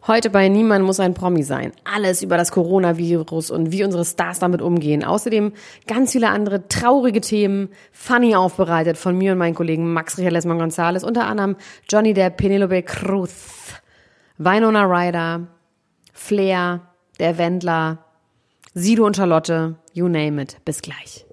Heute bei Niemand muss ein Promi sein. Alles über das Coronavirus und wie unsere Stars damit umgehen. Außerdem ganz viele andere traurige Themen, funny aufbereitet von mir und meinen Kollegen Max Richard Lessmann Gonzales, unter anderem Johnny Depp, Penelope Cruz, Winona Ryder, Flair, der Wendler, Sido und Charlotte, you name it. Bis gleich.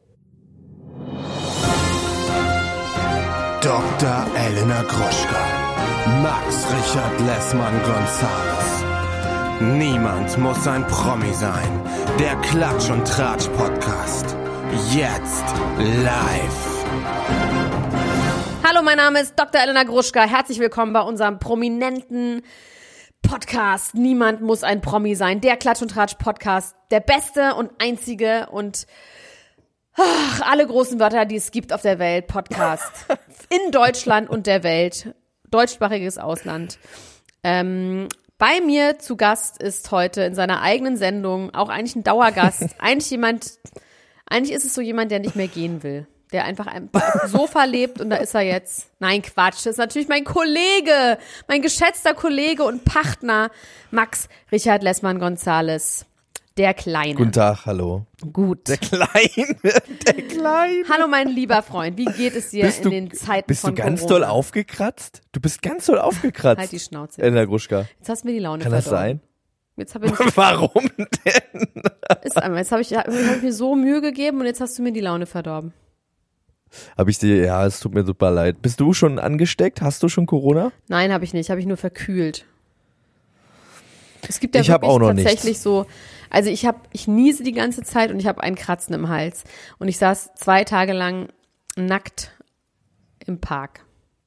Dr. Elena Gruschka, Max Richard Lessmann Gonzales. Niemand muss ein Promi sein. Der Klatsch und Tratsch Podcast. Jetzt live. Hallo, mein Name ist Dr. Elena Gruschka. Herzlich willkommen bei unserem prominenten Podcast. Niemand muss ein Promi sein. Der Klatsch und Tratsch Podcast. Der beste und einzige und alle großen Wörter, die es gibt auf der Welt. Podcast. In Deutschland und der Welt. Deutschsprachiges Ausland. Bei mir zu Gast ist heute in seiner eigenen Sendung auch eigentlich ein Dauergast. Eigentlich ist es so jemand, der nicht mehr gehen will. Der einfach auf dem Sofa lebt und da ist er jetzt. Nein, Quatsch. Das ist natürlich mein Kollege, mein geschätzter Kollege und Partner Max Richard Lessmann Gonzales. Der Kleine. Guten Tag, hallo. Gut. Der Kleine. Hallo, mein lieber Freund. Wie geht es dir in den Zeiten bist von Corona? Bist du ganz Corona? doll aufgekratzt? Du bist ganz doll aufgekratzt. Halt die Schnauze. Elena Gruschka. Jetzt hast du mir die Laune Kann das verdorben. sein? Jetzt habe ich, Warum denn? jetzt hab ich mir so Mühe gegeben und jetzt hast du mir die Laune verdorben. Ja, es tut mir super leid. Bist du schon angesteckt? Hast du schon Corona? Nein, habe ich nicht. Habe ich nur verkühlt. Es gibt ja Ich hab wirklich auch noch tatsächlich nichts. so, also ich niese die ganze Zeit und ich habe ein Kratzen im Hals. Und ich saß 2 Tage lang nackt im Park.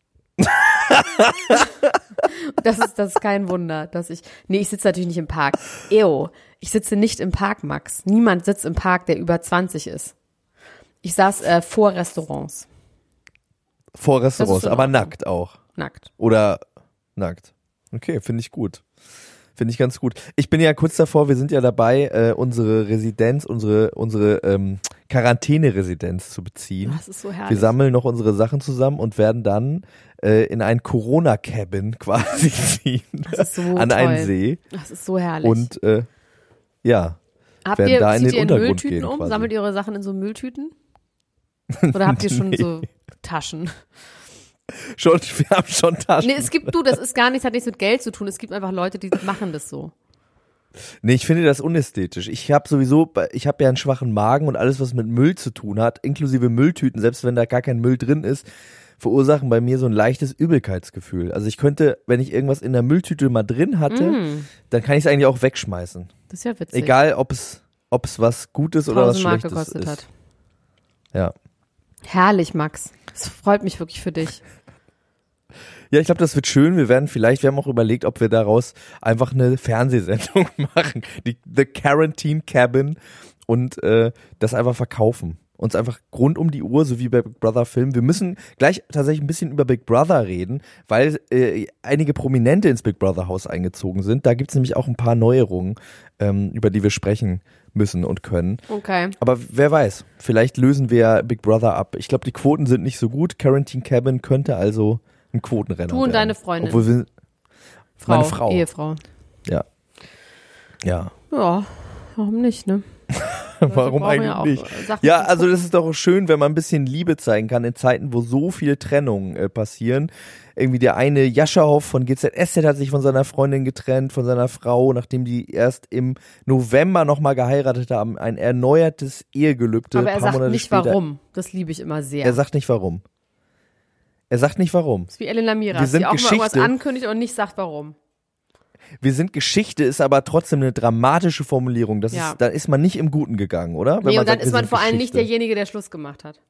Das ist kein Wunder, ich sitze natürlich nicht im Park. Ich sitze nicht im Park, Max. Niemand sitzt im Park, der über 20 ist. Ich saß vor Restaurants. Vor Das Restaurants, ist in aber Ordnung. nackt auch. Nackt. Oder nackt. Okay, finde ich gut. Finde ich ganz gut. Ich bin ja kurz davor, wir sind ja dabei, unsere Residenz, unsere Quarantäne-Residenz zu beziehen. Das ist so herrlich. Wir sammeln noch unsere Sachen zusammen und werden dann in ein Corona-Cabin quasi ziehen. Das ist so an toll. einen See. Das ist so herrlich. Und ja, Habt werden ihr, da in zieht den ihr in Untergrund Mülltüten gehen um? quasi. Sammelt ihr eure Sachen in so Mülltüten? Oder habt ihr schon Nee. so Taschen? wir haben schon Taschen. Nee, das ist hat nichts mit Geld zu tun. Es gibt einfach Leute, die machen das so. Nee, ich finde das unästhetisch. Ich habe ja einen schwachen Magen und alles, was mit Müll zu tun hat, inklusive Mülltüten, selbst wenn da gar kein Müll drin ist, verursachen bei mir so ein leichtes Übelkeitsgefühl. Also ich könnte, wenn ich irgendwas in der Mülltüte mal drin hatte, dann kann ich es eigentlich auch wegschmeißen. Das ist ja witzig. Egal, ob es was Gutes oder was 1000 Mark Schlechtes gekostet ist. hat. Ja. Herrlich, Max. Das freut mich wirklich für dich. Ja, ich glaube, das wird schön. Wir haben auch überlegt, ob wir daraus einfach eine Fernsehsendung machen. The Quarantine Cabin und das einfach verkaufen. Uns einfach rund um die Uhr, so wie bei Big Brother filmen. Wir müssen gleich tatsächlich ein bisschen über Big Brother reden, weil einige Prominente ins Big Brother Haus eingezogen sind. Da gibt's nämlich auch ein paar Neuerungen, über die wir sprechen müssen und können. Okay. Aber wer weiß, vielleicht lösen wir Big Brother ab. Ich glaube, die Quoten sind nicht so gut. Quarantine Cabin könnte also ein Quotenrenner Du und werden. deine Freundin. Obwohl meine Frau. Ehefrau. Ja. Ja, warum nicht, ne? Warum brauchen ja eigentlich auch nicht? Sachen Ja, zum also das ist doch schön, wenn man ein bisschen Liebe zeigen kann in Zeiten, wo so viele Trennungen passieren. Irgendwie der eine Jaschahoff von GZSZ hat sich von seiner Freundin getrennt, von seiner Frau, nachdem die erst im November nochmal geheiratet haben. Ein erneuertes Ehegelübde. Aber er paar sagt Monate nicht später. warum. Das liebe ich immer sehr. Er sagt nicht warum. Das ist wie Elena Miras, Wir sind die auch mal irgendwas Geschichte. ankündigt und nicht sagt warum. Wir sind Geschichte, ist aber trotzdem eine dramatische Formulierung. Ja. Da ist man nicht im Guten gegangen, oder? Wenn Nee, man und dann sagt, ist wir man sind vor allem nicht Geschichte. derjenige, der Schluss gemacht hat.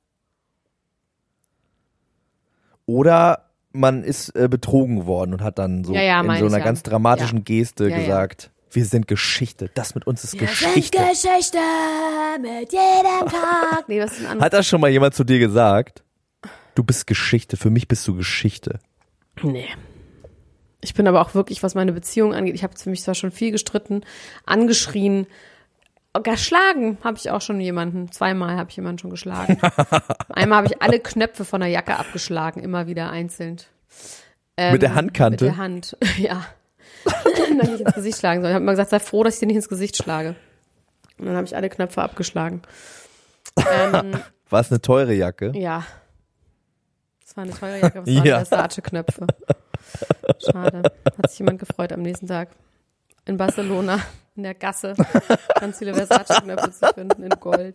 Oder man ist betrogen worden und hat dann so Ja, in meine so ich einer ja. ganz dramatischen Ja. Geste Ja, ja. gesagt, wir sind Geschichte. Das mit uns ist Geschichte. Geschichte mit jedem Tag. Nee, was ist ein anderes? Hat das schon mal jemand zu dir gesagt? Du bist Geschichte, für mich bist du Geschichte. Nee. Ich bin aber auch wirklich, was meine Beziehung angeht, ich habe für mich zwar schon viel gestritten, angeschrien, geschlagen habe ich auch schon jemanden. 2-mal habe ich jemanden schon geschlagen. Einmal habe ich alle Knöpfe von der Jacke abgeschlagen, immer wieder einzeln. Mit der Handkante? Mit der Hand, ja. dann nicht ins Gesicht schlagen soll. Ich habe immer gesagt, sei froh, dass ich dir nicht ins Gesicht schlage. Und dann habe ich alle Knöpfe abgeschlagen. War es eine teure Jacke? Ja. Das war eine teure Jacke, aber es waren Versace-Knöpfe. Schade. Hat sich jemand gefreut am nächsten Tag. In Barcelona, in der Gasse, ganz viele Versace-Knöpfe zu finden in Gold.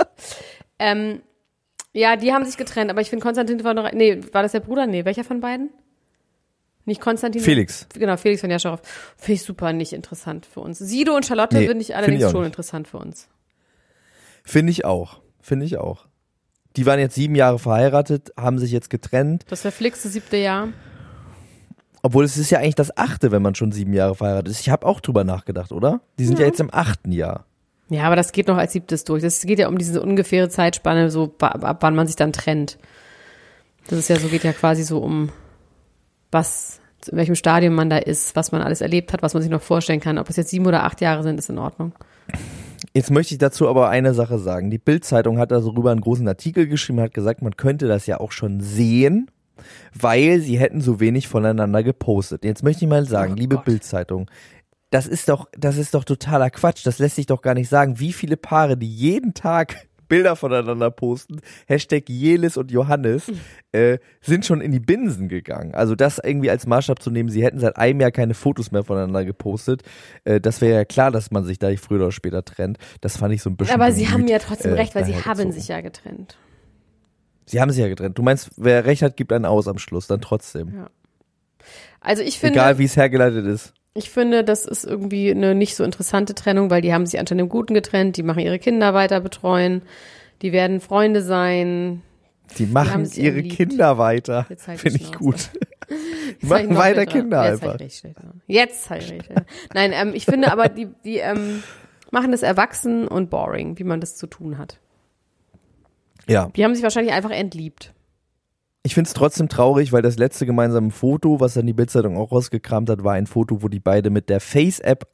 Ja, die haben sich getrennt, aber ich finde Konstantin war noch, war das der Bruder? Nee, welcher von beiden? Nicht Konstantin? Felix. Genau, Felix von Jascharow. Finde ich super nicht interessant für uns. Sido und Charlotte finde ich allerdings schon interessant für uns. Finde ich auch. Die waren jetzt 7 Jahre verheiratet, haben sich jetzt getrennt. Das verflixte 7. Jahr. Obwohl es ist ja eigentlich das 8., wenn man schon 7 Jahre verheiratet ist. Ich habe auch drüber nachgedacht, oder? Die sind ja jetzt im 8. Jahr. Ja, aber das geht noch als 7. durch. Das geht ja um diese ungefähre Zeitspanne, so ab wann man sich dann trennt. Das ist ja so, geht ja quasi so um in welchem Stadium man da ist, was man alles erlebt hat, was man sich noch vorstellen kann. Ob es jetzt 7 oder 8 Jahre sind, ist in Ordnung. Jetzt möchte ich dazu aber eine Sache sagen. Die Bild-Zeitung hat darüber einen großen Artikel geschrieben, hat gesagt, man könnte das ja auch schon sehen, weil sie hätten so wenig voneinander gepostet. Jetzt möchte ich mal sagen, liebe Bild-Zeitung, das ist doch totaler Quatsch. Das lässt sich doch gar nicht sagen. Wie viele Paare, die jeden Tag Bilder voneinander posten, Hashtag Jelis und Johannes, sind schon in die Binsen gegangen. Also das irgendwie als Maßstab zu nehmen, sie hätten seit einem Jahr keine Fotos mehr voneinander gepostet, das wäre ja klar, dass man sich da früher oder später trennt. Das fand ich so ein bisschen Aber bemüht, sie haben ja trotzdem recht, weil sie haben gezogen. sich ja getrennt. Sie haben sich ja getrennt. Du meinst, wer recht hat, gibt einen aus am Schluss, dann trotzdem. Ja. Also ich finde, egal wie es hergeleitet ist. Ich finde, das ist irgendwie eine nicht so interessante Trennung, weil die haben sich anscheinend im Guten getrennt, die machen ihre Kinder weiter betreuen, die werden Freunde sein. Die machen ihre Kinder weiter, finde ich gut. Die machen weiter Kinder einfach. Jetzt halt richtig. Nein, ich finde aber, die machen das erwachsen und boring, wie man das zu tun hat. Ja. Die haben sich wahrscheinlich einfach entliebt. Ich finde es trotzdem traurig, weil das letzte gemeinsame Foto, was dann die Bild-Zeitung auch rausgekramt hat, war ein Foto, wo die beide mit der Face-App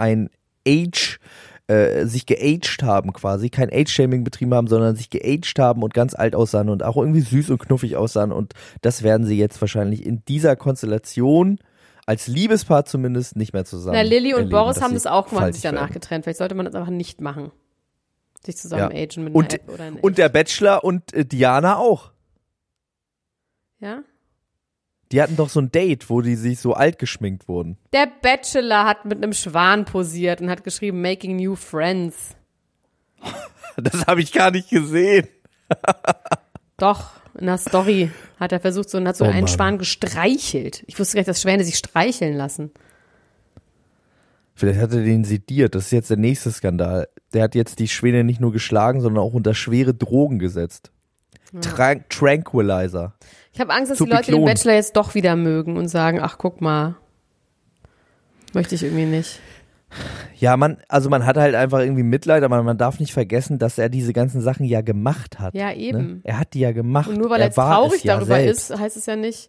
sich geaged haben quasi, kein Age-Shaming betrieben haben, sondern sich geaged haben und ganz alt aussahen und auch irgendwie süß und knuffig aussahen und das werden sie jetzt wahrscheinlich in dieser Konstellation als Liebespaar zumindest nicht mehr zusammen. Na, Lilly und erleben, Boris haben das auch gemacht, sich danach werden. getrennt. Vielleicht sollte man das einfach nicht machen. Sich zusammen agen mit und, einer App oder einer und der Bachelor und Diana auch. Ja? Die hatten doch so ein Date, wo die sich so alt geschminkt wurden. Der Bachelor hat mit einem Schwan posiert und hat geschrieben, making new friends. Das habe ich gar nicht gesehen. Doch, in der Story hat er versucht, einen Mann. Schwan gestreichelt. Ich wusste gar nicht, dass Schwäne sich streicheln lassen. Vielleicht hat er den sediert. Das ist jetzt der nächste Skandal. Der hat jetzt die Schwäne nicht nur geschlagen, sondern auch unter schwere Drogen gesetzt. Ja. Tranquilizer. Ich habe Angst, dass die Leute den Bachelor jetzt doch wieder mögen und sagen, ach, guck mal, möchte ich irgendwie nicht. Ja, man hat halt einfach irgendwie Mitleid, aber man darf nicht vergessen, dass er diese ganzen Sachen ja gemacht hat. Ja, eben. Ne? Er hat die ja gemacht. Und nur weil er jetzt traurig darüber ist, heißt es ja nicht,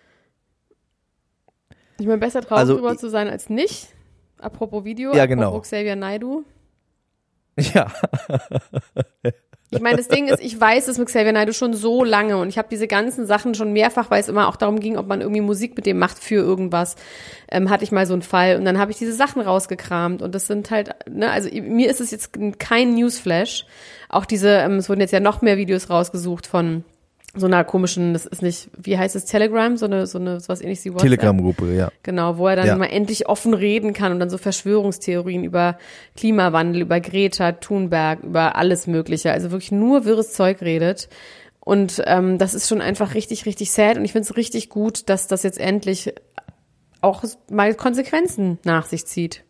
ich meine, besser traurig darüber zu sein als nicht. Apropos Video, ja, apropos genau. Xavier Naidoo. Ja. Ich meine, das Ding ist, ich weiß es mit Xavier Naidoo schon so lange und ich habe diese ganzen Sachen schon mehrfach, weil es immer auch darum ging, ob man irgendwie Musik mit dem macht für irgendwas, hatte ich mal so einen Fall und dann habe ich diese Sachen rausgekramt und das sind halt, ne, also mir ist es jetzt kein Newsflash, auch es wurden jetzt ja noch mehr Videos rausgesucht von so einer komischen, das ist nicht, wie heißt es, Telegram, so eine sowas ähnliches wie WhatsApp. Telegram-Gruppe, ja. Genau, wo er dann mal endlich offen reden kann und dann so Verschwörungstheorien über Klimawandel, über Greta Thunberg, über alles Mögliche, also wirklich nur wirres Zeug redet. Und das ist schon einfach richtig, richtig sad und ich finde es richtig gut, dass das jetzt endlich auch mal Konsequenzen nach sich zieht.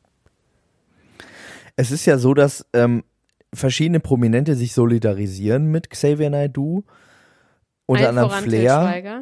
Es ist ja so, dass verschiedene Prominente sich solidarisieren mit Xavier Naidoo. Unter anderem Flair. Til Schweiger.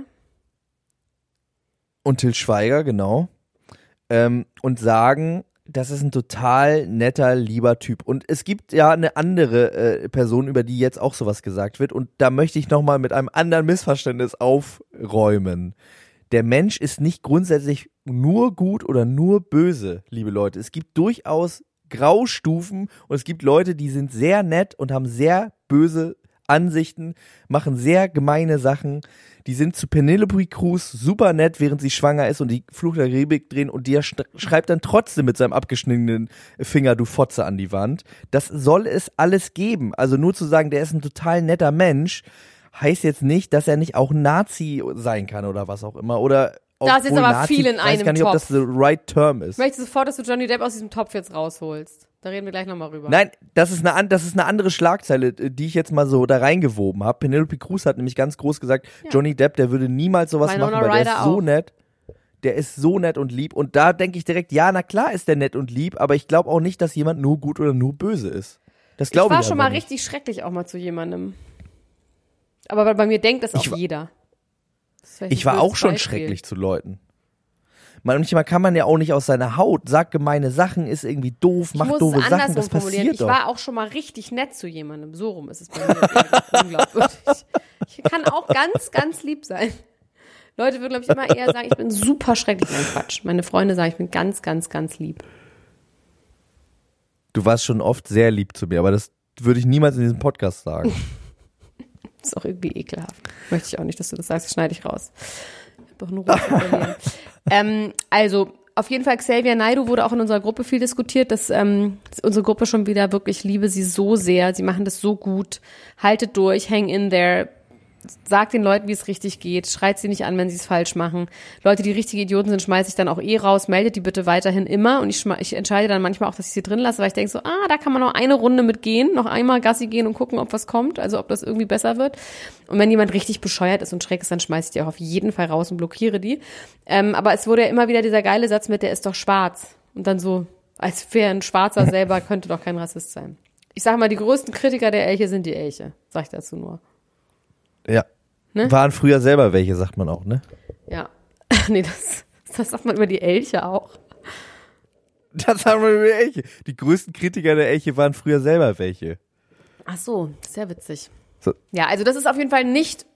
Und Til Schweiger, genau. Und sagen, das ist ein total netter, lieber Typ. Und es gibt ja eine andere Person, über die jetzt auch sowas gesagt wird. Und da möchte ich nochmal mit einem anderen Missverständnis aufräumen. Der Mensch ist nicht grundsätzlich nur gut oder nur böse, liebe Leute. Es gibt durchaus Graustufen und es gibt Leute, die sind sehr nett und haben sehr böse Ansichten, machen sehr gemeine Sachen. Die sind zu Penelope Cruz super nett, während sie schwanger ist und die Fluch der Karibik drehen und der schreibt dann trotzdem mit seinem abgeschnittenen Finger, du Fotze, an die Wand. Das soll es alles geben. Also nur zu sagen, der ist ein total netter Mensch, heißt jetzt nicht, dass er nicht auch Nazi sein kann oder was auch immer. Oder da ist jetzt aber Nazi, viel in einem Ich weiß gar nicht, ob das the right term ist. Ich möchte sofort, dass du Johnny Depp aus diesem Topf jetzt rausholst. Da reden wir gleich nochmal rüber. Nein, das ist eine andere Schlagzeile, die ich jetzt mal so da reingewoben habe. Penelope Cruz hat nämlich ganz groß gesagt, Johnny Depp, der würde niemals sowas Winona machen, weil Ryder der ist so auch. nett. Der ist so nett und lieb. Und da denke ich direkt, ja, na klar ist der nett und lieb, aber ich glaube auch nicht, dass jemand nur gut oder nur böse ist. Das glaube ich war schon mal nicht. richtig schrecklich auch mal zu jemandem. Aber bei mir denkt das auch jeder. Das Ich war auch schon schrecklich zu Leuten. Manchmal kann man ja auch nicht aus seiner Haut, sagt gemeine Sachen, ist irgendwie doof, macht doofe Sachen, das passiert Ich doch. war auch schon mal richtig nett zu jemandem. So rum ist es bei mir. Unglaubwürdig. Ich kann auch ganz, ganz lieb sein. Leute würden, glaube ich, immer eher sagen, ich bin super schrecklich. Nein, Quatsch. Meine Freunde sagen, ich bin ganz, ganz, ganz lieb. Du warst schon oft sehr lieb zu mir, aber das würde ich niemals in diesem Podcast sagen. Das ist auch irgendwie ekelhaft. Möchte ich auch nicht, dass du das sagst, das schneide ich raus. Ich hab doch nur Ruhe zu verlieren. Also, auf jeden Fall, Xavier Naidoo wurde auch in unserer Gruppe viel diskutiert, dass unsere Gruppe schon wieder wirklich, liebe sie so sehr, sie machen das so gut, haltet durch, hang in there, sagt den Leuten, wie es richtig geht, schreit sie nicht an, wenn sie es falsch machen. Leute, die richtige Idioten sind, schmeiße ich dann auch raus, meldet die bitte weiterhin immer und ich entscheide dann manchmal auch, dass ich sie drin lasse, weil ich denke so, da kann man noch eine Runde mit gehen, noch einmal Gassi gehen und gucken, ob was kommt, also ob das irgendwie besser wird. Und wenn jemand richtig bescheuert ist und schräg ist, dann schmeiße ich die auch auf jeden Fall raus und blockiere die. Aber es wurde ja immer wieder dieser geile Satz mit, der ist doch schwarz. Und dann so, als wäre ein Schwarzer selber, könnte doch kein Rassist sein. Ich sage mal, die größten Kritiker der Elche sind die Elche, sag ich dazu nur. Ja. Ne? Waren früher selber welche, sagt man auch, ne? Ja. Nee, das sagt man über die Elche auch. Das sagen wir über die Elche. Die größten Kritiker der Elche waren früher selber welche. Ach so, sehr witzig. So. Ja, also das ist auf jeden Fall nicht,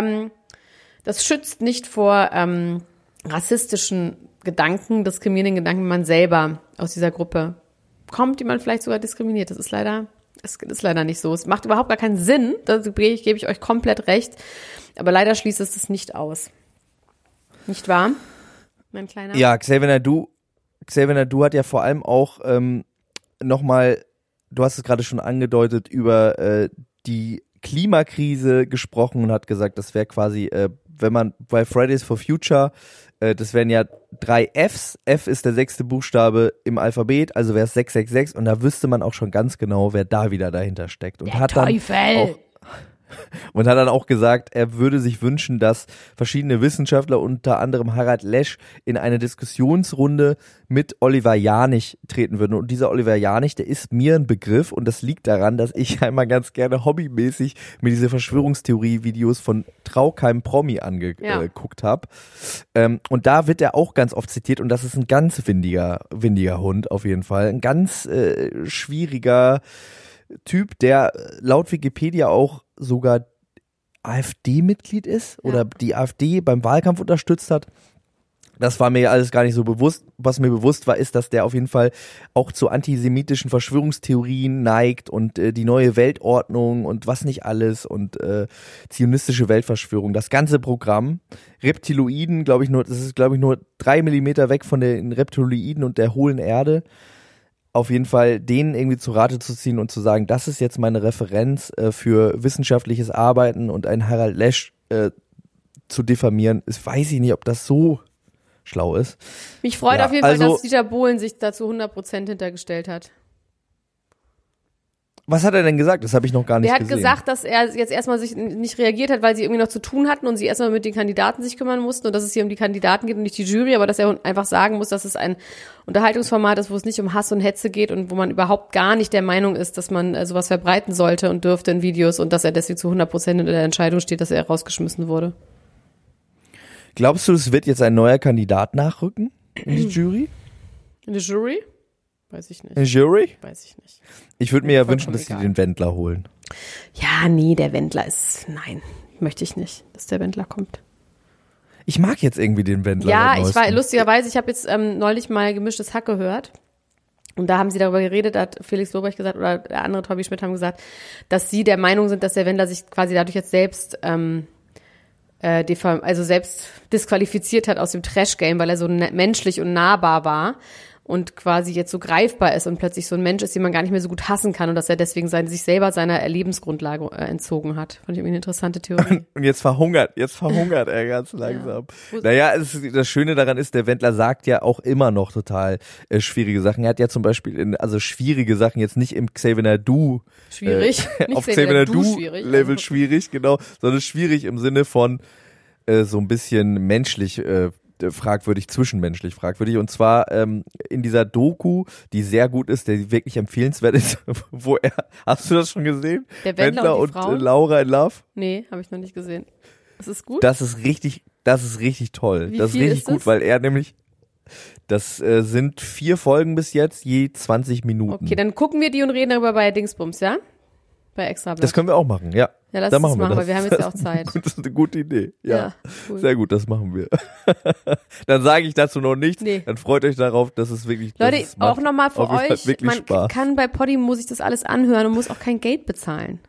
das schützt nicht vor rassistischen Gedanken, diskriminierenden Gedanken, wenn man selber aus dieser Gruppe kommt, die man vielleicht sogar diskriminiert. Das ist leider nicht so. Es macht überhaupt gar keinen Sinn, da gebe ich euch komplett recht. Aber leider schließt es das nicht aus. Nicht wahr, mein Kleiner? Ja, Xavier Naidoo hat ja vor allem auch nochmal, du hast es gerade schon angedeutet, über die Klimakrise gesprochen und hat gesagt, das wäre quasi, wenn man bei Fridays for Future, das wären ja 3 Fs, F ist der 6. Buchstabe im Alphabet, also wäre es 666 und da wüsste man auch schon ganz genau, wer da wieder dahinter steckt. Und Der hat Teufel! Und hat dann auch gesagt, er würde sich wünschen, dass verschiedene Wissenschaftler, unter anderem Harald Lesch, in eine Diskussionsrunde mit Oliver Janich treten würden. Und dieser Oliver Janich, der ist mir ein Begriff und das liegt daran, dass ich einmal ganz gerne hobbymäßig mir diese Verschwörungstheorie-Videos von Trau keinem Promi angeguckt habe. Und da wird er auch ganz oft zitiert und das ist ein ganz windiger Hund auf jeden Fall. Ein ganz schwieriger Typ, der laut Wikipedia auch sogar AfD-Mitglied ist oder die AfD beim Wahlkampf unterstützt hat. Das war mir alles gar nicht so bewusst. Was mir bewusst war, ist, dass der auf jeden Fall auch zu antisemitischen Verschwörungstheorien neigt und die neue Weltordnung und was nicht alles und zionistische Weltverschwörung. Das ganze Programm. Reptiloiden, das ist nur 3 Millimeter weg von den Reptiloiden und der hohlen Erde. Auf jeden Fall denen irgendwie zu Rate zu ziehen und zu sagen, das ist jetzt meine Referenz für wissenschaftliches Arbeiten und einen Harald Lesch zu diffamieren, weiß ich nicht, ob das so schlau ist. Mich freut auf jeden Fall, dass Dieter Bohlen sich dazu 100% hintergestellt hat. Was hat er denn gesagt? Das habe ich noch gar nicht gesehen. Der hat gesagt, dass er jetzt erstmal sich nicht reagiert hat, weil sie irgendwie noch zu tun hatten und sie erstmal mit den Kandidaten sich kümmern mussten und dass es hier um die Kandidaten geht und nicht die Jury, aber dass er einfach sagen muss, dass es ein Unterhaltungsformat ist, wo es nicht um Hass und Hetze geht und wo man überhaupt gar nicht der Meinung ist, dass man sowas verbreiten sollte und dürfte in Videos und dass er deswegen zu 100% in der Entscheidung steht, dass er rausgeschmissen wurde. Glaubst du, es wird jetzt ein neuer Kandidat nachrücken in die Jury? In die Jury? Weiß ich nicht. In die Jury? Weiß ich nicht. Ich würde mir ja wünschen, dass sie den Wendler holen. Ja, nee, der Wendler nein, möchte ich nicht, dass der Wendler kommt. Ich mag jetzt irgendwie den Wendler. Ja, lustigerweise, ich habe jetzt neulich mal Gemischtes Hack gehört Und da haben sie darüber geredet, da hat Felix Lobrecht gesagt, oder der andere Tommy Schmidt haben gesagt, dass sie der Meinung sind, dass der Wendler sich quasi dadurch jetzt selbst selbst disqualifiziert hat aus dem Trash-Game, weil er so menschlich und nahbar war und quasi jetzt so greifbar ist und plötzlich so ein Mensch ist, den man gar nicht mehr so gut hassen kann und dass er deswegen sich selber seiner Lebensgrundlage entzogen hat. Fand ich irgendwie eine interessante Theorie. Und jetzt verhungert er ganz langsam. Ja. Naja, das Schöne daran ist, der Wendler sagt ja auch immer noch total schwierige Sachen. Er hat ja zum Beispiel schwierige Sachen jetzt nicht im Xavier Naidoo auf Xavier Naidoo Level schwierig, genau, sondern schwierig im Sinne von so ein bisschen menschlich fragwürdig, zwischenmenschlich fragwürdig. Und zwar in dieser Doku, die sehr gut ist, die wirklich empfehlenswert ist, wo hast du das schon gesehen? Der Wendler und Laura in Love? Nee, habe ich noch nicht gesehen. Ist es gut? Das ist richtig toll. Das ist richtig gut, weil er nämlich, das sind 4 Folgen bis jetzt, je 20 Minuten. Okay, dann gucken wir die und reden darüber bei Dingsbums, ja? Bei Extrablatt. Das können wir auch machen, ja. Ja, lass das machen, weil wir haben jetzt ja auch Zeit. Das ist eine gute Idee. Ja, cool. Sehr gut, das machen wir. Dann sage ich dazu noch nichts. Nee. Dann freut euch darauf, dass es wirklich Leute, auch nochmal für euch, man kann bei Podimo sich das alles anhören und muss auch kein Geld bezahlen.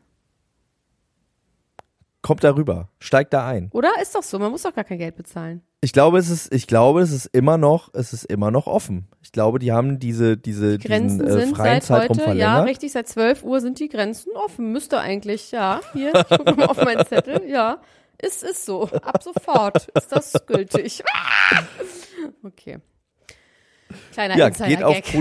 Kommt darüber, steigt da ein. Oder? Ist doch so, man muss doch gar kein Geld bezahlen. Ich glaube, es ist immer noch offen. Ich glaube, die haben diesen freien Zeitraum verlängert. Ja, richtig, seit 12 Uhr sind die Grenzen offen. Müsste eigentlich, ja. Hier, ich gucke mal auf meinen Zettel. Ja, ist so. Ab sofort ist das gültig. Okay. Kleiner Insider-Gag geht auf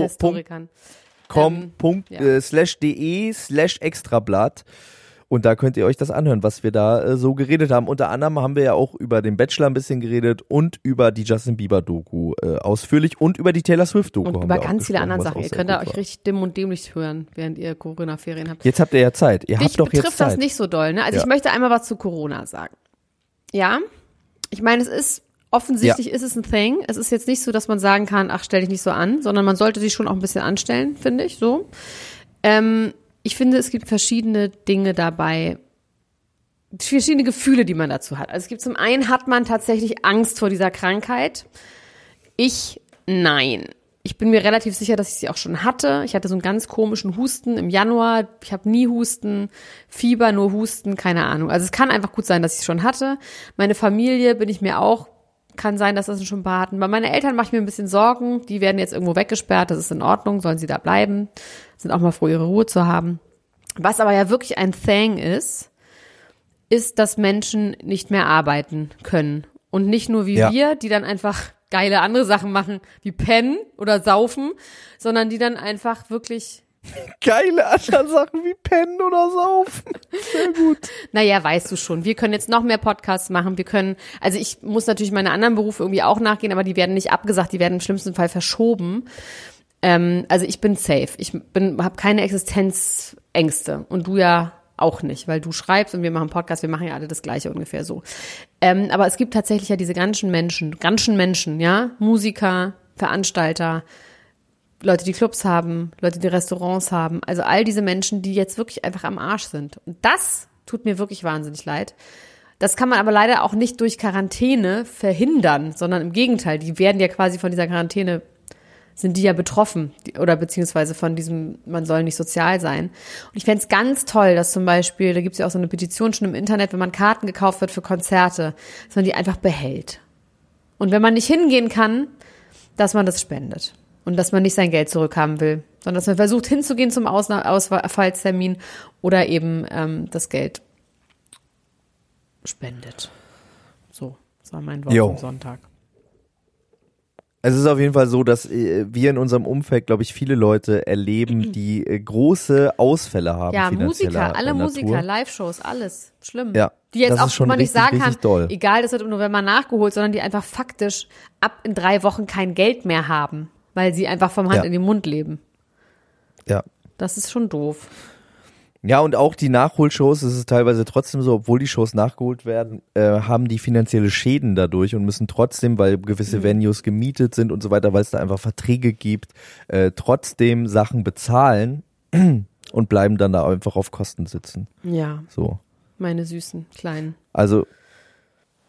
podimo.com/de/extrablatt. Und da könnt ihr euch das anhören, was wir da so geredet haben. Unter anderem haben wir ja auch über den Bachelor ein bisschen geredet und über die Justin Bieber Doku ausführlich und über die Taylor Swift Doku. Und über ganz viele andere Sachen. Ihr könnt da euch richtig dimm und dämlich hören, während ihr Corona-Ferien habt. Jetzt habt ihr ja Zeit. Dich betrifft das nicht so doll, ne? Also ich möchte einmal was zu Corona sagen. Ja, ich meine, es ist offensichtlich ist es ein Thing. Es ist jetzt nicht so, dass man sagen kann, ach, stell dich nicht so an, sondern man sollte sich schon auch ein bisschen anstellen, finde ich, so. Ich finde, es gibt verschiedene Dinge dabei, verschiedene Gefühle, die man dazu hat. Also es gibt zum einen, hat man tatsächlich Angst vor dieser Krankheit? Nein. Ich bin mir relativ sicher, dass ich sie auch schon hatte. Ich hatte so einen ganz komischen Husten im Januar. Ich habe nie Husten, Fieber, nur Husten, keine Ahnung. Also es kann einfach gut sein, dass ich es schon hatte. Meine Familie bin ich mir auch, kann sein, dass das schon ein paar hatten. Bei meinen Eltern mache ich mir ein bisschen Sorgen. Die werden jetzt irgendwo weggesperrt, das ist in Ordnung, sollen sie da bleiben. Sind auch mal froh, ihre Ruhe zu haben. Was aber ja wirklich ein Thing ist, dass Menschen nicht mehr arbeiten können. Und nicht nur wie wir, die dann einfach geile andere Sachen machen, wie pennen oder saufen, sondern die dann einfach wirklich geile andere Sachen wie pennen oder saufen. Sehr gut. Naja, weißt du schon. Wir können jetzt noch mehr Podcasts machen. Also ich muss natürlich meine anderen Berufe irgendwie auch nachgehen, aber die werden nicht abgesagt, die werden im schlimmsten Fall verschoben. Also ich bin safe. Ich habe keine Existenzängste und du ja auch nicht, weil du schreibst und wir machen Podcasts, wir machen ja alle das Gleiche ungefähr so. Aber es gibt tatsächlich ja diese ganzen Menschen, ja, Musiker, Veranstalter, Leute, die Clubs haben, Leute, die Restaurants haben, also all diese Menschen, die jetzt wirklich einfach am Arsch sind. Und das tut mir wirklich wahnsinnig leid. Das kann man aber leider auch nicht durch Quarantäne verhindern, sondern im Gegenteil, die werden ja quasi von dieser Quarantäne, sind die ja betroffen oder beziehungsweise von diesem, man soll nicht sozial sein. Und ich fände es ganz toll, dass zum Beispiel, da gibt es ja auch so eine Petition schon im Internet, wenn man Karten gekauft wird für Konzerte, dass man die einfach behält. Und wenn man nicht hingehen kann, dass man das spendet. Und dass man nicht sein Geld zurückhaben will, sondern dass man versucht hinzugehen zum Ausfallstermin oder eben das Geld spendet. So, das war mein Wort am Sonntag. Es ist auf jeden Fall so, dass wir in unserem Umfeld, glaube ich, viele Leute erleben, die große Ausfälle haben. Ja, Musiker, alle Musiker, Live-Shows, alles. Schlimm. Ja, die jetzt auch schon mal nicht sagen kann, doll. Egal, das wird im November nachgeholt, sondern die einfach faktisch ab in 3 Wochen kein Geld mehr haben, weil sie einfach vom Hand in den Mund leben. Ja. Das ist schon doof. Ja, und auch die Nachholshows, es ist teilweise trotzdem so, obwohl die Shows nachgeholt werden, haben die finanzielle Schäden dadurch und müssen trotzdem, weil gewisse Venues gemietet sind und so weiter, weil es da einfach Verträge gibt, trotzdem Sachen bezahlen und bleiben dann da einfach auf Kosten sitzen. Ja. So. Meine süßen Kleinen. Also,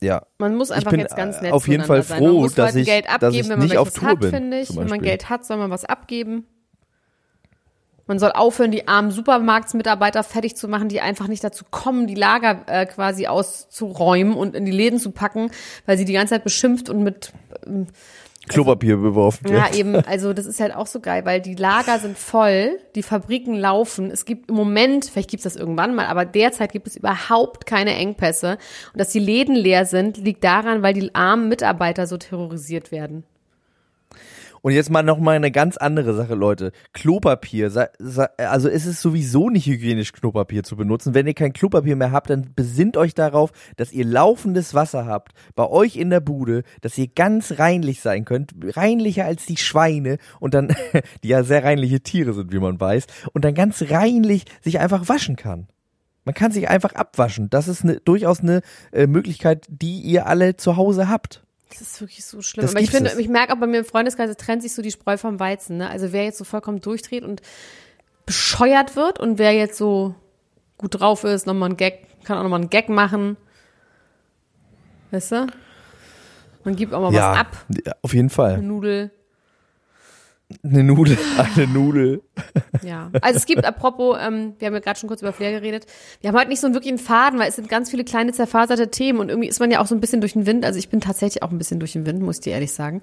Ja. Man muss einfach bin jetzt ganz nett auf jeden Fall zueinander sein. Man froh, muss dass Leuten ich, Geld dass abgeben, ich wenn man nicht auf welches Tour hat, bin. finde ich. zum Wenn man Beispiel. Geld hat, soll man was abgeben. Man soll aufhören, die armen Supermarktsmitarbeiter fertig zu machen, die einfach nicht dazu kommen, die Lager quasi auszuräumen und in die Läden zu packen, weil sie die ganze Zeit beschimpft und mit Klopapier beworfen wird. ja, eben, also das ist halt auch so geil, weil die Lager sind voll, die Fabriken laufen. Es gibt im Moment, vielleicht gibt es das irgendwann mal, aber derzeit gibt es überhaupt keine Engpässe. Und dass die Läden leer sind, liegt daran, weil die armen Mitarbeiter so terrorisiert werden. Und jetzt mal nochmal eine ganz andere Sache, Leute. Klopapier, also es ist sowieso nicht hygienisch, Klopapier zu benutzen. Wenn ihr kein Klopapier mehr habt, dann besinnt euch darauf, dass ihr laufendes Wasser habt, bei euch in der Bude, dass ihr ganz reinlich sein könnt, reinlicher als die Schweine und dann, die ja sehr reinliche Tiere sind, wie man weiß, und dann ganz reinlich sich einfach waschen kann. Man kann sich einfach abwaschen. Das ist durchaus eine Möglichkeit, die ihr alle zu Hause habt. Das ist wirklich so schlimm. Das Aber gibt's es. ich merke auch bei mir im Freundeskreis, es trennt sich so die Spreu vom Weizen. Ne? Also wer jetzt so vollkommen durchdreht und bescheuert wird und wer jetzt so gut drauf ist, nochmal ein Gag, kann auch nochmal einen Gag machen. Weißt du? Man gibt auch mal was ab. Ja, auf jeden Fall. Eine Nudel. Eine Nudel. Ja, also es gibt, apropos, wir haben ja gerade schon kurz über Flair geredet, wir haben heute nicht so einen wirklichen Faden, weil es sind ganz viele kleine zerfaserte Themen und irgendwie ist man ja auch so ein bisschen durch den Wind, also ich bin tatsächlich auch ein bisschen durch den Wind, muss ich dir ehrlich sagen.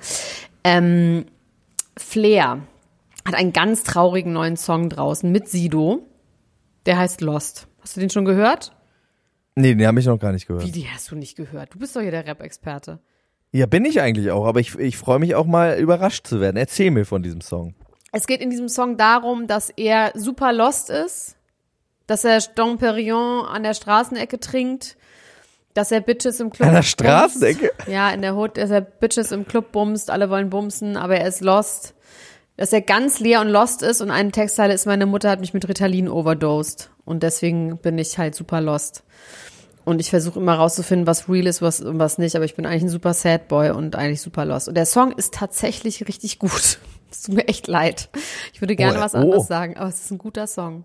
Flair hat einen ganz traurigen neuen Song draußen mit Sido, der heißt Lost. Hast du den schon gehört? Nee, den habe ich noch gar nicht gehört. Wie, die hast du nicht gehört? Du bist doch hier der Rap-Experte. Ja, bin ich eigentlich auch, aber ich freue mich auch mal überrascht zu werden. Erzähl mir von diesem Song. Es geht in diesem Song darum, dass er super lost ist, dass er Dom Perignon an der Straßenecke trinkt, dass er Bitches im Club An der bumst. Straßenecke? Ja, in der Hood, dass er Bitches im Club bumst, alle wollen bumsen, aber er ist lost. Dass er ganz leer und lost ist und eine Textzeile ist, meine Mutter hat mich mit Ritalin overdosed und deswegen bin ich halt super lost. Und ich versuche immer rauszufinden, was real ist und was nicht, aber ich bin eigentlich ein super Sad Boy und eigentlich super lost. Und der Song ist tatsächlich richtig gut. Es tut mir echt leid. Ich würde gerne was anderes sagen, aber es ist ein guter Song.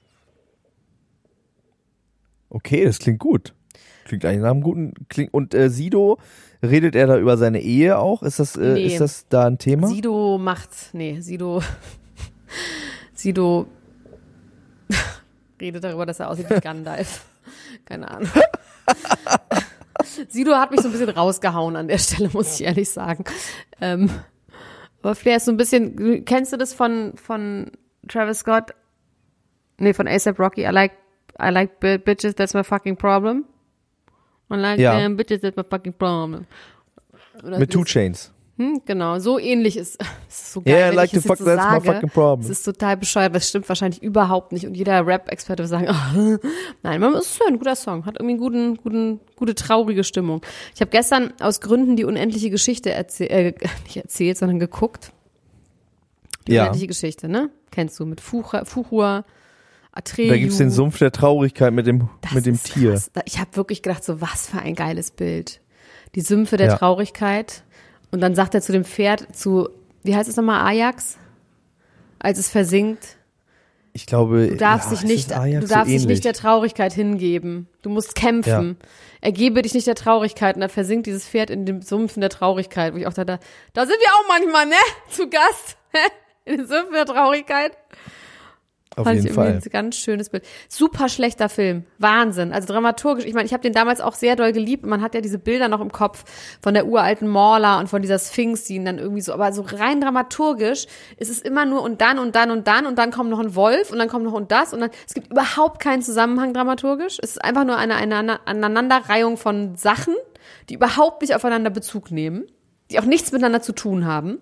Okay, das klingt gut. Klingt eigentlich nach einem guten. Und Sido, redet er da über seine Ehe auch? Ist das da ein Thema? Sido redet darüber, dass er aussieht wie Gandalf. Keine Ahnung. Sido hat mich so ein bisschen rausgehauen an der Stelle, muss ich ehrlich sagen. Aber Flair ist so ein bisschen, kennst du das von Travis Scott? Nee, von A$AP Rocky. I like bitches, that's my fucking problem. I like them bitches, that's my fucking problem. Mit 2 Chainz. Genau, so ähnlich ist es so geil, Yeah, wenn like ich the das fuck, jetzt so that's my sage. fucking problem. Es ist total bescheuert, das stimmt wahrscheinlich überhaupt nicht. Und jeder Rap-Experte wird sagen, nein, man muss es hören, guter Song, hat irgendwie gute traurige Stimmung. Ich habe gestern aus Gründen die unendliche Geschichte nicht erzählt, sondern geguckt. Die unendliche Geschichte, ne? Kennst du, mit Fuchur, Atreyu. Da gibt's den Sumpf der Traurigkeit mit dem Tier. Krass. Ich habe wirklich gedacht, so was für ein geiles Bild. Die Sümpfe der Traurigkeit. Und dann sagt er zu dem Pferd, wie heißt es nochmal, Ajax? Als es versinkt. Ich glaube, Du darfst dich nicht der Traurigkeit hingeben. Du musst kämpfen. Ja. Ergebe dich nicht der Traurigkeit. Und dann versinkt dieses Pferd in den Sümpfen der Traurigkeit. Wo ich auch dachte, da sind wir auch manchmal, ne? Zu Gast. In den Sümpfen der Traurigkeit. Auf Fand jeden ich Fall. irgendwie ein ganz schönes Bild. Super schlechter Film. Wahnsinn. Also dramaturgisch. Ich meine, ich habe den damals auch sehr doll geliebt. Man hat ja diese Bilder noch im Kopf von der uralten Morla und von dieser Sphinx, die ihn dann irgendwie so, aber so rein dramaturgisch ist es immer nur und dann und dann und dann und dann kommt noch ein Wolf und dann kommt noch und das und dann, es gibt überhaupt keinen Zusammenhang dramaturgisch. Es ist einfach nur eine Aneinanderreihung von Sachen, die überhaupt nicht aufeinander Bezug nehmen, die auch nichts miteinander zu tun haben.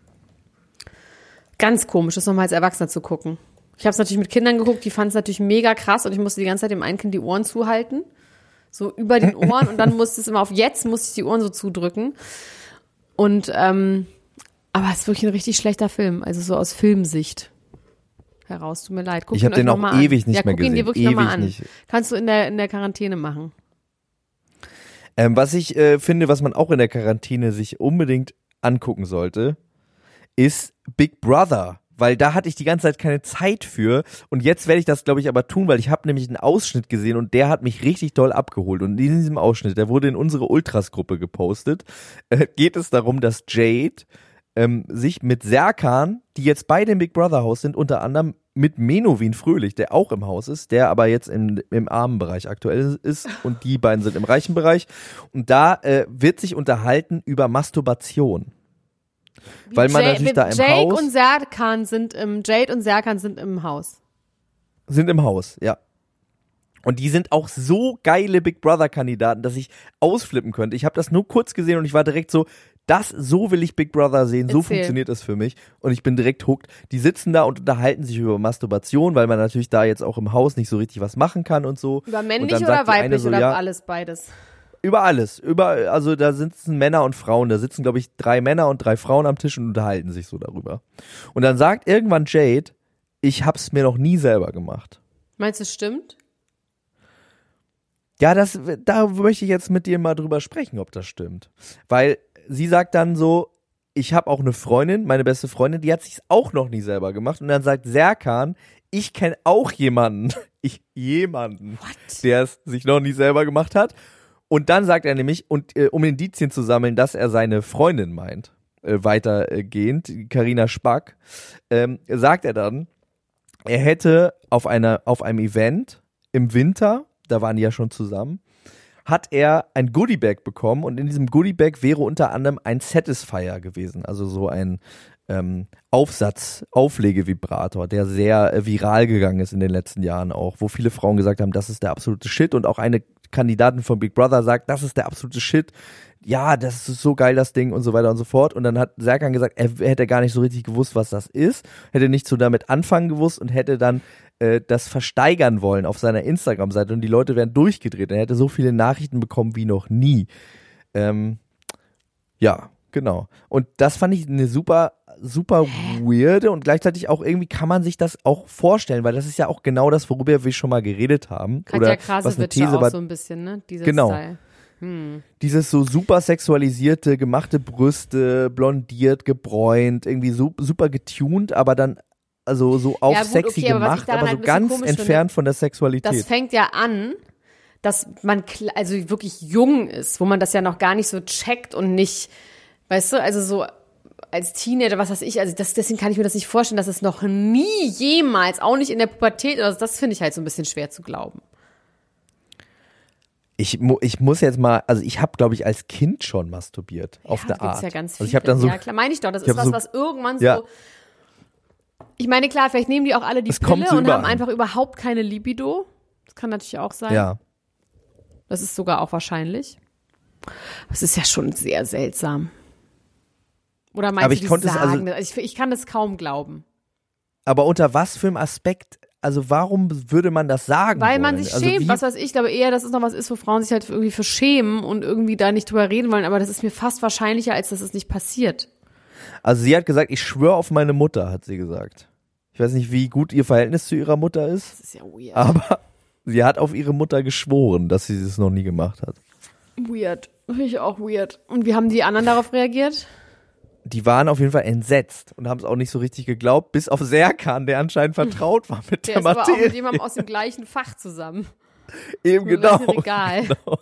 Ganz komisch, das nochmal als Erwachsener zu gucken. Ich habe es natürlich mit Kindern geguckt, die fanden es natürlich mega krass und ich musste die ganze Zeit dem einen Kind die Ohren zuhalten, so über den Ohren und dann musste es immer musste ich die Ohren so zudrücken und aber es ist wirklich ein richtig schlechter Film, also so aus Filmsicht heraus, tut mir leid. Ich habe den auch ewig nicht mehr gesehen. Guck ihn dir wirklich nochmal an. Nicht. Kannst du in der Quarantäne machen. Was ich finde, was man auch in der Quarantäne sich unbedingt angucken sollte, ist Big Brother. weil da hatte ich die ganze Zeit keine Zeit für und jetzt werde ich das, glaube ich, aber tun, weil ich habe nämlich einen Ausschnitt gesehen und der hat mich richtig doll abgeholt und in diesem Ausschnitt, der wurde in unsere Ultras-Gruppe gepostet, geht es darum, dass Jade sich mit Serkan, die jetzt beide im Big Brother Haus sind, unter anderem mit Menowin Fröhlich, der auch im Haus ist, der aber jetzt im armen Bereich aktuell ist und die beiden sind im reichen Bereich und da wird sich unterhalten über Masturbation. Weil man natürlich da im Jade Haus... Jade und Serkan sind im Haus. Sind im Haus, ja. Und die sind auch so geile Big Brother-Kandidaten, dass ich ausflippen könnte. Ich habe das nur kurz gesehen und ich war direkt so, so will ich Big Brother sehen, so funktioniert das für mich. Und ich bin direkt hooked. Die sitzen da und unterhalten sich über Masturbation, weil man natürlich da jetzt auch im Haus nicht so richtig was machen kann und so. Über männlich oder weiblich oder alles beides? Über alles. Also da sitzen Männer und Frauen. Da sitzen, glaube ich, 3 Männer und 3 Frauen am Tisch und unterhalten sich so darüber. Und dann sagt irgendwann Jade, ich hab's mir noch nie selber gemacht. Meinst du, es stimmt? Ja, da möchte ich jetzt mit dir mal drüber sprechen, ob das stimmt. Weil sie sagt dann so, ich habe auch eine Freundin, meine beste Freundin, die hat sich's auch noch nie selber gemacht. Und dann sagt Serkan, ich kenne auch jemanden, der es sich noch nie selber gemacht hat. Und dann sagt er nämlich, um Indizien zu sammeln, dass er seine Freundin meint, weitergehend, Carina Spack, sagt er dann, er hätte auf einem Event im Winter, da waren die ja schon zusammen, hat er ein Goodiebag bekommen und in diesem Goodiebag wäre unter anderem ein Satisfier gewesen, also so ein Auflegevibrator, der sehr viral gegangen ist in den letzten Jahren auch, wo viele Frauen gesagt haben, das ist der absolute Shit und auch eine Kandidatin von Big Brother sagt, das ist der absolute Shit, ja, das ist so geil, das Ding und so weiter und so fort. Und dann hat Serkan gesagt, er hätte gar nicht so richtig gewusst, was das ist, hätte nicht so damit anfangen gewusst und hätte dann das versteigern wollen auf seiner Instagram-Seite und die Leute wären durchgedreht. Er hätte so viele Nachrichten bekommen wie noch nie. Ja, genau. Und das fand ich eine super weirde und gleichzeitig auch irgendwie kann man sich das auch vorstellen, weil das ist ja auch genau das, worüber wir schon mal geredet haben. Katja Krasowitsch ja auch so ein bisschen, ne? Dieses genau. Style. Dieses so super sexualisierte, gemachte Brüste, blondiert, gebräunt, irgendwie so super getuned, aber dann also so auch ja, gut, sexy gemacht, aber so halt ganz entfernt von der Sexualität. Das fängt ja an, dass man also wirklich jung ist, wo man das ja noch gar nicht so checkt und nicht, weißt du, also so als Teenager, was weiß ich, also deswegen kann ich mir das nicht vorstellen, dass es noch nie jemals, auch nicht in der Pubertät, also das finde ich halt so ein bisschen schwer zu glauben. Ich muss jetzt mal, also ich habe, glaube ich, als Kind schon masturbiert, ja, auf eine Art. Ja, ganz viele. Also ich habe dann so, ja, klar, meine ich doch, das ist was irgendwann so, ja. Ich meine, klar, vielleicht nehmen die auch alle die Pille und haben einfach überhaupt keine Libido. Das kann natürlich auch sein. Ja. Das ist sogar auch wahrscheinlich. Das ist ja schon sehr seltsam. Oder meinst aber du, die sagen das? Ich kann das kaum glauben. Aber unter was für einem Aspekt, also warum würde man das sagen Weil wollen? man sich schämt, was weiß ich, glaube eher, dass es noch was ist, wo Frauen sich halt irgendwie für schämen und irgendwie da nicht drüber reden wollen, aber das ist mir fast wahrscheinlicher, als dass es nicht passiert. Also sie hat gesagt, ich schwöre auf meine Mutter, hat sie gesagt. Ich weiß nicht, wie gut ihr Verhältnis zu ihrer Mutter ist. Das ist ja weird. Aber sie hat auf ihre Mutter geschworen, dass sie es noch nie gemacht hat. Weird. Finde ich auch weird. Und wie haben die anderen darauf reagiert? Die waren auf jeden Fall entsetzt und haben es auch nicht so richtig geglaubt, bis auf Serkan, der anscheinend vertraut war mit der Materie. Der ist aber auch mit jemandem aus dem gleichen Fach zusammen. Eben genau. Regal. Genau.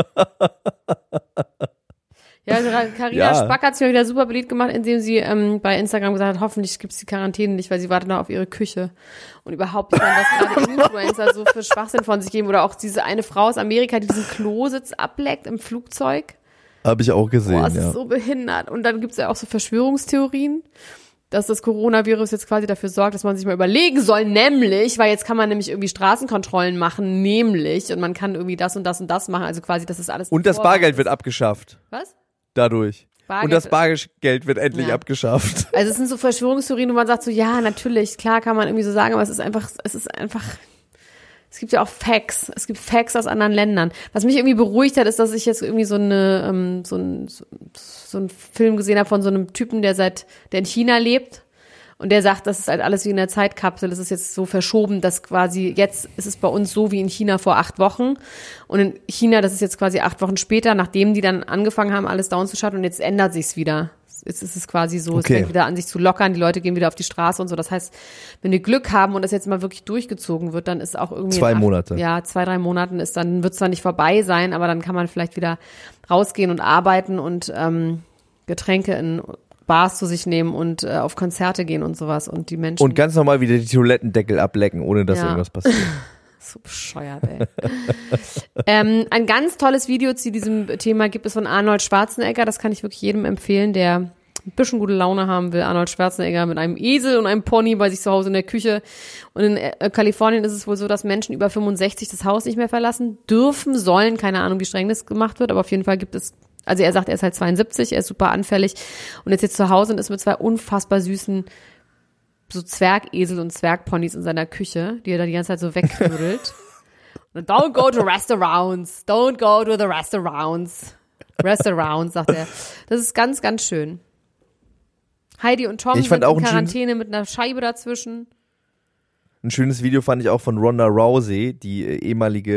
Ja, also Carina Spack hat sich wieder super beliebt gemacht, indem sie bei Instagram gesagt hat, hoffentlich gibt es die Quarantäne nicht, weil sie wartet noch auf ihre Küche. Und überhaupt nicht, was gerade Influencer so für Schwachsinn von sich geben. Oder auch diese eine Frau aus Amerika, die diesen Klositz ableckt im Flugzeug. Habe ich auch gesehen, das ist so behindert. Und dann gibt's ja auch so Verschwörungstheorien, dass das Coronavirus jetzt quasi dafür sorgt, dass man sich mal überlegen soll, nämlich, weil jetzt kann man nämlich irgendwie Straßenkontrollen machen, nämlich, und man kann irgendwie das und das und das machen, also quasi, das ist alles. Und das Bargeld wird abgeschafft. Was? Dadurch. Und das Bargeld wird endlich abgeschafft. Also es sind so Verschwörungstheorien, wo man sagt so, ja, natürlich, klar kann man irgendwie so sagen, aber es ist einfach, es gibt ja auch Facts. Es gibt Facts aus anderen Ländern. Was mich irgendwie beruhigt hat, ist, dass ich jetzt irgendwie so einen Film gesehen habe von so einem Typen, der in China lebt. Und der sagt, das ist halt alles wie in der Zeitkapsel. Das ist jetzt so verschoben, dass quasi jetzt ist es bei uns so wie in China vor 8 Wochen. Und in China, das ist jetzt quasi 8 Wochen später, nachdem die dann angefangen haben, alles down zu schalten. Und jetzt ändert sich's wieder. ist es quasi so, es Okay. fängt wieder an, sich zu lockern, die Leute gehen wieder auf die Straße und so. Das heißt, wenn wir Glück haben und das jetzt mal wirklich durchgezogen wird, dann ist auch irgendwie 2 Monate. Ja, 2-3 Monaten wird es dann nicht vorbei sein, aber dann kann man vielleicht wieder rausgehen und arbeiten und Getränke in Bars zu sich nehmen und auf Konzerte gehen und sowas und die Menschen. Und ganz normal wieder die Toilettendeckel ablecken, ohne dass Ja. irgendwas passiert. So bescheuert, ey. Ein ganz tolles Video zu diesem Thema gibt es von Arnold Schwarzenegger. Das kann ich wirklich jedem empfehlen, der ein bisschen gute Laune haben will. Arnold Schwarzenegger mit einem Esel und einem Pony bei sich zu Hause in der Küche. Und in Kalifornien ist es wohl so, dass Menschen über 65 das Haus nicht mehr verlassen dürfen, sollen. Keine Ahnung, wie streng das gemacht wird, aber auf jeden Fall gibt es, also er sagt, er ist halt 72, er ist super anfällig und ist jetzt zu Hause und ist mit 2 unfassbar süßen so Zwergesel und Zwergponys in seiner Küche, die er da die ganze Zeit so wegknüttelt. Don't go to restaurants. Don't go to the restaurants. Restaurants, sagt er. Das ist ganz, ganz schön. Heidi und Tom Ich fand sind auch in ein Quarantäne mit einer Scheibe dazwischen. Ein schönes Video fand ich auch von Ronda Rousey, die ehemalige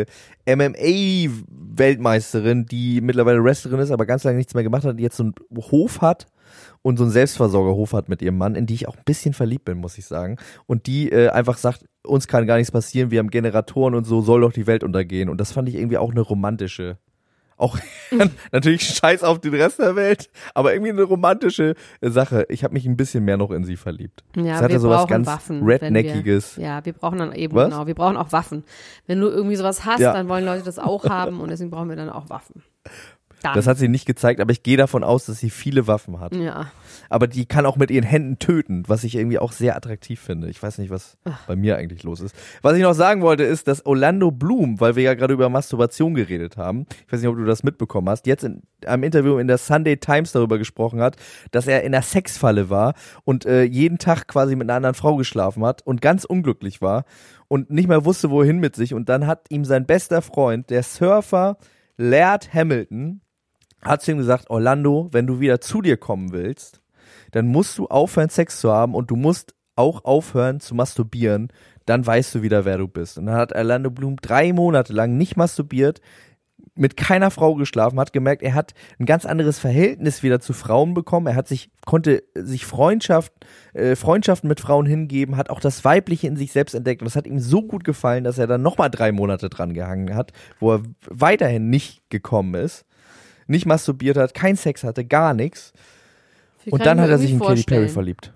MMA-Weltmeisterin, die mittlerweile Wrestlerin ist, aber ganz lange nichts mehr gemacht hat, die jetzt so einen Hof hat und so einen Selbstversorgerhof hat mit ihrem Mann, in die ich auch ein bisschen verliebt bin, muss ich sagen. Und die einfach sagt, uns kann gar nichts passieren, wir haben Generatoren und so, soll doch die Welt untergehen. Und das fand ich irgendwie auch eine romantische, auch natürlich scheiß auf den Rest der Welt, aber irgendwie eine romantische Sache. Ich habe mich ein bisschen mehr noch in sie verliebt. Ja, sie hatte wir sowas brauchen ganz Waffen. Redneckiges. Ja, wir brauchen dann eben, Was? genau, wir brauchen auch Waffen. Wenn du irgendwie sowas hast, Ja. dann wollen Leute das auch haben und deswegen brauchen wir dann auch Waffen. Dann. Das hat sie nicht gezeigt, aber ich gehe davon aus, dass sie viele Waffen hat. Ja. Aber die kann auch mit ihren Händen töten, was ich irgendwie auch sehr attraktiv finde. Ich weiß nicht, was bei mir eigentlich los ist. Was ich noch sagen wollte, ist, dass Orlando Bloom, weil wir ja gerade über Masturbation geredet haben, ich weiß nicht, ob du das mitbekommen hast, jetzt in einem Interview in der Sunday Times darüber gesprochen hat, dass er in einer Sexfalle war und jeden Tag quasi mit einer anderen Frau geschlafen hat und ganz unglücklich war und nicht mehr wusste, wohin mit sich. Und dann hat ihm sein bester Freund, der Surfer Laird Hamilton, hat zu ihm gesagt, Orlando, wenn du wieder zu dir kommen willst, dann musst du aufhören, Sex zu haben und du musst auch aufhören zu masturbieren, dann weißt du wieder, wer du bist. Und dann hat Orlando Bloom 3 Monate lang nicht masturbiert, mit keiner Frau geschlafen, hat gemerkt, er hat ein ganz anderes Verhältnis wieder zu Frauen bekommen, konnte sich Freundschaften mit Frauen hingeben, hat auch das Weibliche in sich selbst entdeckt und das hat ihm so gut gefallen, dass er dann nochmal 3 Monate dran gehangen hat, wo er weiterhin nicht gekommen ist, nicht masturbiert hat, keinen Sex hatte, gar nichts. Und dann hat er sich in Katy Perry verliebt.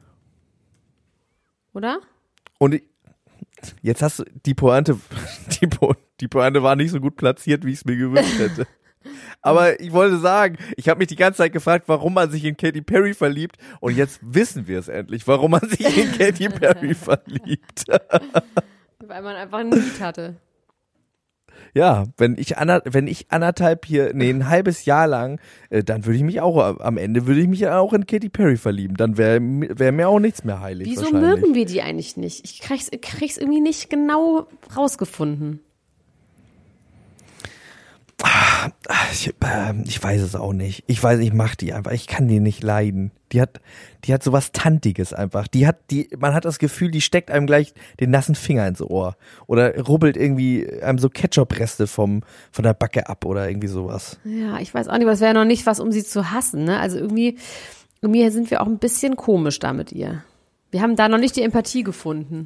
Oder? Und jetzt hast du die Pointe war nicht so gut platziert, wie ich es mir gewünscht hätte. Aber ich wollte sagen, ich habe mich die ganze Zeit gefragt, warum man sich in Katy Perry verliebt und jetzt wissen wir es endlich, warum man sich in Katy Perry verliebt. Weil man einfach ein Lied hatte. Ja, wenn ich ein halbes Jahr lang, dann würde ich mich auch, am Ende würde ich mich auch in Katy Perry verlieben. Dann wäre mir auch nichts mehr heilig. Wieso wahrscheinlich. mögen wir die eigentlich nicht? Ich krieg's irgendwie nicht genau rausgefunden. Ich weiß es auch nicht. Ich mag die einfach. Ich kann die nicht leiden. Die hat sowas Tantiges einfach. Man hat das Gefühl, die steckt einem gleich den nassen Finger ins Ohr. Oder rubbelt irgendwie einem so Ketchup-Reste von der Backe ab oder irgendwie sowas. Ja, ich weiß auch nicht, aber es wäre noch nicht was, um sie zu hassen, ne? Also irgendwie sind wir auch ein bisschen komisch da mit ihr. Wir haben da noch nicht die Empathie gefunden.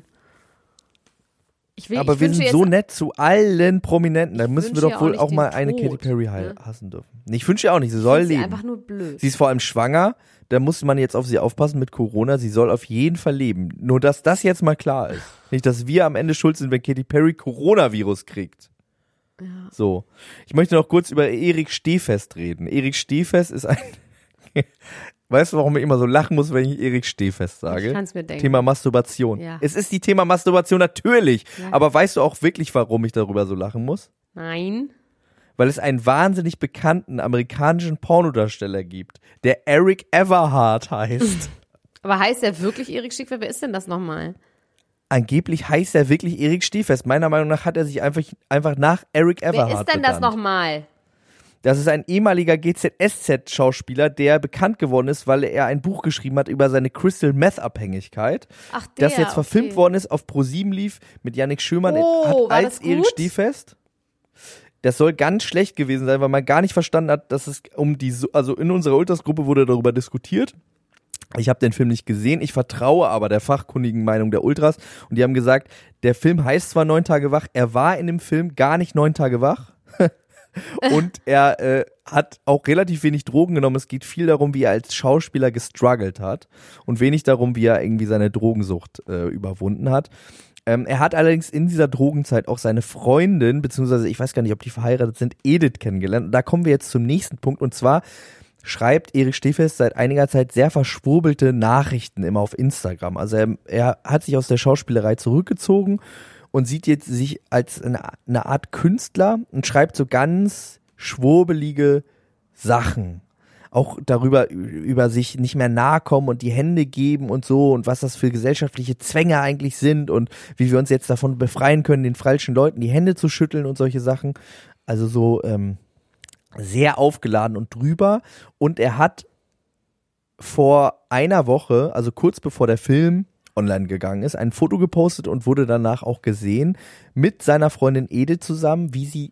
Aber wir sind so nett zu allen Prominenten. Da müssen wir doch wohl auch mal eine Katy Perry ne? hassen dürfen. Ich wünsche ihr auch nicht, sie soll leben. Sie einfach nur blöd. Sie ist vor allem schwanger, da muss man jetzt auf sie aufpassen mit Corona. Sie soll auf jeden Fall leben. Nur, dass das jetzt mal klar ist. Nicht, dass wir am Ende schuld sind, wenn Katy Perry Coronavirus kriegt. Ja. So. Ich möchte noch kurz über Erik Stehfest reden. Erik Stehfest ist ein... Weißt du, warum ich immer so lachen muss, wenn ich Erik Stehfest sage? Ich kann's mir denken. Thema Masturbation. Ja. Es ist die Thema Masturbation, natürlich. Ja. Aber weißt du auch wirklich, warum ich darüber so lachen muss? Nein. Weil es einen wahnsinnig bekannten amerikanischen Pornodarsteller gibt, der Eric Everhart heißt. Aber heißt er wirklich Erik Stehfest? Wer ist denn das nochmal? Angeblich heißt er wirklich Erik Stehfest. Meiner Meinung nach hat er sich einfach nach Eric Everhart Wer ist denn das benannt. nochmal? Das ist ein ehemaliger GZSZ-Schauspieler, der bekannt geworden ist, weil er ein Buch geschrieben hat über seine Crystal Meth-Abhängigkeit. Ach, der, das jetzt verfilmt okay. worden ist, auf Pro7 lief, mit Yannick Schömann Oh, hat war als das Erik gut? Stehfest. Das soll ganz schlecht gewesen sein, weil man gar nicht verstanden hat, dass es also in unserer Ultras-Gruppe wurde darüber diskutiert. Ich habe den Film nicht gesehen, ich vertraue aber der fachkundigen Meinung der Ultras und die haben gesagt, der Film heißt zwar 9 Tage wach, er war in dem Film gar nicht 9 Tage wach und er hat auch relativ wenig Drogen genommen. Es geht viel darum, wie er als Schauspieler gestruggelt hat und wenig darum, wie er irgendwie seine Drogensucht überwunden hat. Er hat allerdings in dieser Drogenzeit auch seine Freundin, beziehungsweise ich weiß gar nicht, ob die verheiratet sind, Edith kennengelernt. Und da kommen wir jetzt zum nächsten Punkt und zwar schreibt Erich Stehfest seit einiger Zeit sehr verschwurbelte Nachrichten immer auf Instagram. Also er hat sich aus der Schauspielerei zurückgezogen und sieht jetzt sich als eine Art Künstler und schreibt so ganz schwurbelige Sachen. Auch darüber, über sich nicht mehr nahe kommen und die Hände geben und so und was das für gesellschaftliche Zwänge eigentlich sind und wie wir uns jetzt davon befreien können, den falschen Leuten die Hände zu schütteln und solche Sachen. Also so, sehr aufgeladen und drüber und er hat vor einer Woche, also kurz bevor der Film online gegangen ist, ein Foto gepostet und wurde danach auch gesehen mit seiner Freundin Edith zusammen, wie sie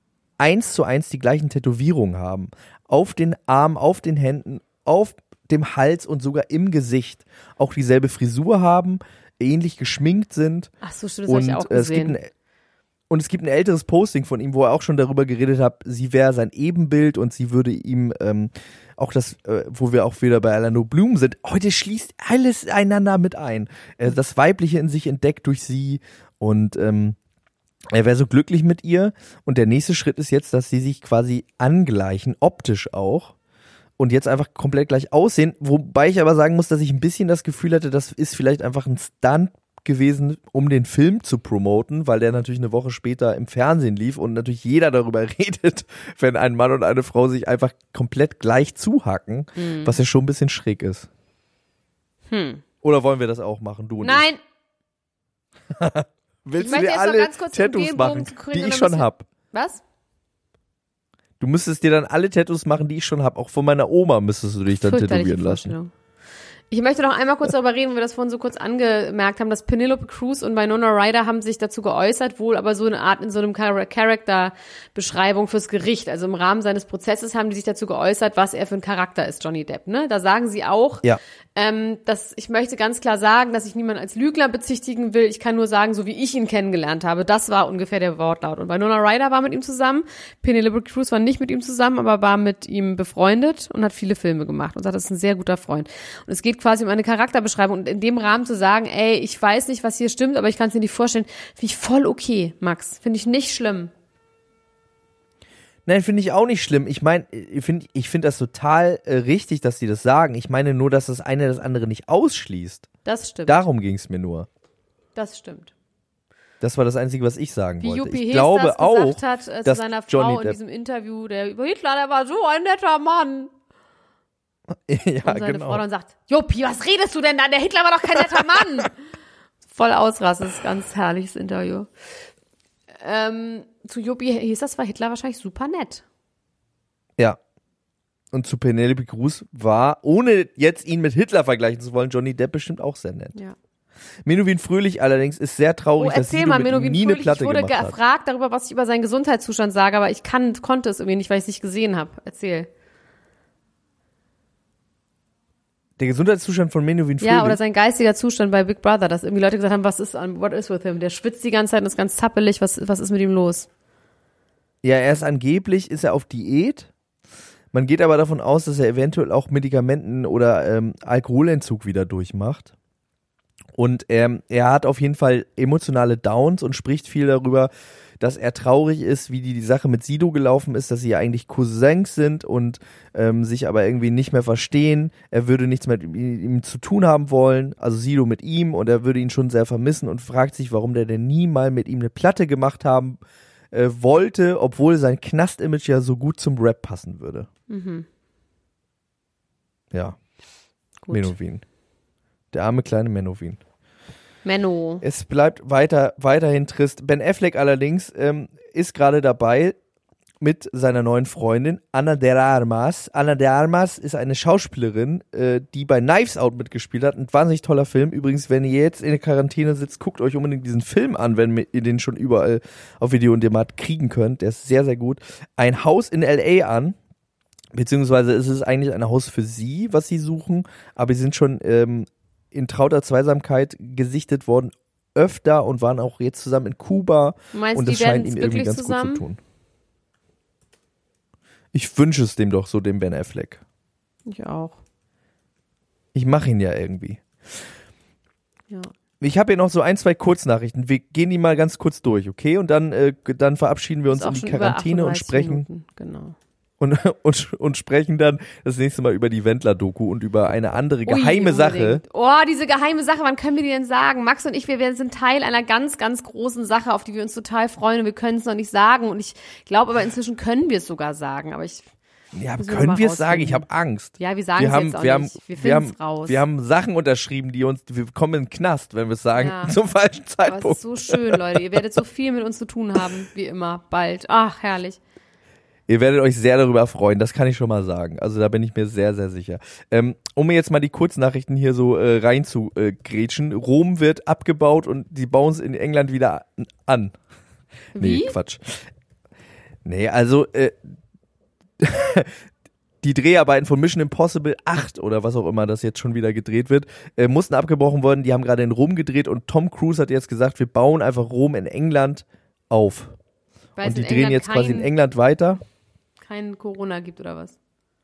1:1 die gleichen Tätowierungen haben. Auf den Armen, auf den Händen, auf dem Hals und sogar im Gesicht. Auch dieselbe Frisur haben, ähnlich geschminkt sind. Ach so, stimmt, das habe ich auch gesehen. Es gibt ein älteres Posting von ihm, wo er auch schon darüber geredet hat, sie wäre sein Ebenbild und sie würde ihm auch das, wo wir auch wieder bei Orlando Bloom sind, heute schließt alles einander mit ein. Das Weibliche in sich entdeckt durch sie und er wäre so glücklich mit ihr und der nächste Schritt ist jetzt, dass sie sich quasi angleichen, optisch auch und jetzt einfach komplett gleich aussehen, wobei ich aber sagen muss, dass ich ein bisschen das Gefühl hatte, das ist vielleicht einfach ein Stunt gewesen, um den Film zu promoten, weil der natürlich eine Woche später im Fernsehen lief und natürlich jeder darüber redet, wenn ein Mann und eine Frau sich einfach komplett gleich zuhacken, was ja schon ein bisschen schräg ist. Oder wollen wir das auch machen, du und Nein! ich? Willst du dir alle Tattoos machen, die ich schon hab? Was? Du müsstest dir dann alle Tattoos machen, die ich schon hab. Auch von meiner Oma müsstest du dich dann tätowieren lassen. Ich möchte noch einmal kurz darüber reden, weil wir das vorhin so kurz angemerkt haben, dass Penelope Cruz und Winona Ryder haben sich dazu geäußert, wohl aber so eine Art in so einem Charakterbeschreibung fürs Gericht. Also im Rahmen seines Prozesses haben die sich dazu geäußert, was er für ein Charakter ist, Johnny Depp. Ne? Da sagen sie auch, dass ich möchte ganz klar sagen, dass ich niemanden als Lügner bezichtigen will. Ich kann nur sagen, so wie ich ihn kennengelernt habe. Das war ungefähr der Wortlaut. Und Winona Ryder war mit ihm zusammen. Penelope Cruz war nicht mit ihm zusammen, aber war mit ihm befreundet und hat viele Filme gemacht und sagt, das ist ein sehr guter Freund. Und es geht quasi um eine Charakterbeschreibung und in dem Rahmen zu sagen, ey, ich weiß nicht, was hier stimmt, aber ich kann es mir nicht vorstellen, finde ich voll okay, Max. Finde ich nicht schlimm. Nein, finde ich auch nicht schlimm. Ich meine, ich finde das total richtig, dass die das sagen. Ich meine nur, dass das eine das andere nicht ausschließt. Das stimmt. Darum ging es mir nur. Das stimmt. Das war das Einzige, was ich sagen wollte. Wie Juppie ich glaube das auch, gesagt hat dass zu seiner Frau Johnny in Depp diesem Interview, der über Hitler, der war so ein netter Mann. Ja, und seine genau. Frau dann sagt, Juppie, was redest du denn da? Der Hitler war doch kein netter Mann. Voll ausrasten, das ist ein ganz herrliches Interview. Zu Juppie hieß das, war Hitler wahrscheinlich super nett. Ja. Und zu Penelope Cruz war, ohne jetzt ihn mit Hitler vergleichen zu wollen, Johnny Depp bestimmt auch sehr nett. Ja. Menowin Fröhlich allerdings ist sehr traurig, dass sie mit ihm nie eine Platte gemacht hat. Ich wurde gefragt darüber, was ich über seinen Gesundheitszustand sage, aber ich konnte es irgendwie nicht, weil ich es nicht gesehen habe. Erzähl. Der Gesundheitszustand von Menowin Fröhlich? Ja, oder sein geistiger Zustand bei Big Brother, dass irgendwie Leute gesagt haben, what is with him? Der schwitzt die ganze Zeit und ist ganz zappelig, was ist mit ihm los? Ja, angeblich ist er auf Diät. Man geht aber davon aus, dass er eventuell auch Medikamenten oder Alkoholentzug wieder durchmacht. Und er hat auf jeden Fall emotionale Downs und spricht viel darüber, dass er traurig ist, wie die Sache mit Sido gelaufen ist, dass sie ja eigentlich Cousins sind und sich aber irgendwie nicht mehr verstehen. Er würde nichts mit ihm zu tun haben wollen, also Sido mit ihm, und er würde ihn schon sehr vermissen und fragt sich, warum der denn nie mal mit ihm eine Platte gemacht haben wollte, obwohl sein Knast-Image ja so gut zum Rap passen würde. Mhm. Ja. Gut. Menowin. Der arme kleine Menowin. Menno. Es bleibt weiterhin trist. Ben Affleck allerdings ist gerade dabei mit seiner neuen Freundin Ana de Armas. Ana de Armas ist eine Schauspielerin, die bei Knives Out mitgespielt hat. Ein wahnsinnig toller Film. Übrigens, wenn ihr jetzt in der Quarantäne sitzt, guckt euch unbedingt diesen Film an, wenn ihr den schon überall auf Video und Demat kriegen könnt. Der ist sehr, sehr gut. Ein Haus in L.A. an. beziehungsweise ist es eigentlich ein Haus für sie, was sie suchen, aber sie sind schon in trauter Zweisamkeit gesichtet worden, öfter und waren auch jetzt zusammen in Kuba. Meinst und du, das die scheint werden ihm irgendwie glücklich ganz zusammen? gut zu tun. Ich wünsche es dem doch so, dem Ben Affleck. Ich auch. Ich mache ihn ja irgendwie. Ja. Ich habe hier noch so 1, 2 Kurznachrichten. Wir gehen die mal ganz kurz durch, okay? Und dann verabschieden wir uns Ist auch in die schon über Quarantäne und 38 sprechen Minuten. Genau. und sprechen dann das nächste Mal über die Wendler-Doku und über eine andere geheime Ui, Sache. unbedingt. Oh, diese geheime Sache, wann können wir die denn sagen? Max und ich, wir sind Teil einer ganz, ganz großen Sache, auf die wir uns total freuen und wir können es noch nicht sagen. Und ich glaube aber inzwischen können wir es sogar sagen. Aber Ja, müssen wir können mal wir es sagen? Ich rausfinden. habe Angst. Ja, wir sagen es jetzt auch nicht. Wir finden es raus. Wir haben Sachen unterschrieben, wir kommen in den Knast, wenn wir es sagen, Ja. zum falschen Aber es Zeitpunkt. ist so schön, Leute. Ihr werdet so viel mit uns zu tun haben, wie immer, bald. Ach, herrlich. Ihr werdet euch sehr darüber freuen, das kann ich schon mal sagen. Also da bin ich mir sehr, sehr sicher. Um mir jetzt mal die Kurznachrichten hier so rein zu grätschen. Rom wird abgebaut und die bauen es in England wieder an. Wie? Nee, Quatsch. Nee, also die Dreharbeiten von Mission Impossible 8 oder was auch immer das jetzt schon wieder gedreht wird, mussten abgebrochen werden. Die haben gerade in Rom gedreht und Tom Cruise hat jetzt gesagt, wir bauen einfach Rom in England auf. Weil Und es die in drehen England jetzt quasi in England weiter. kein Corona gibt oder was?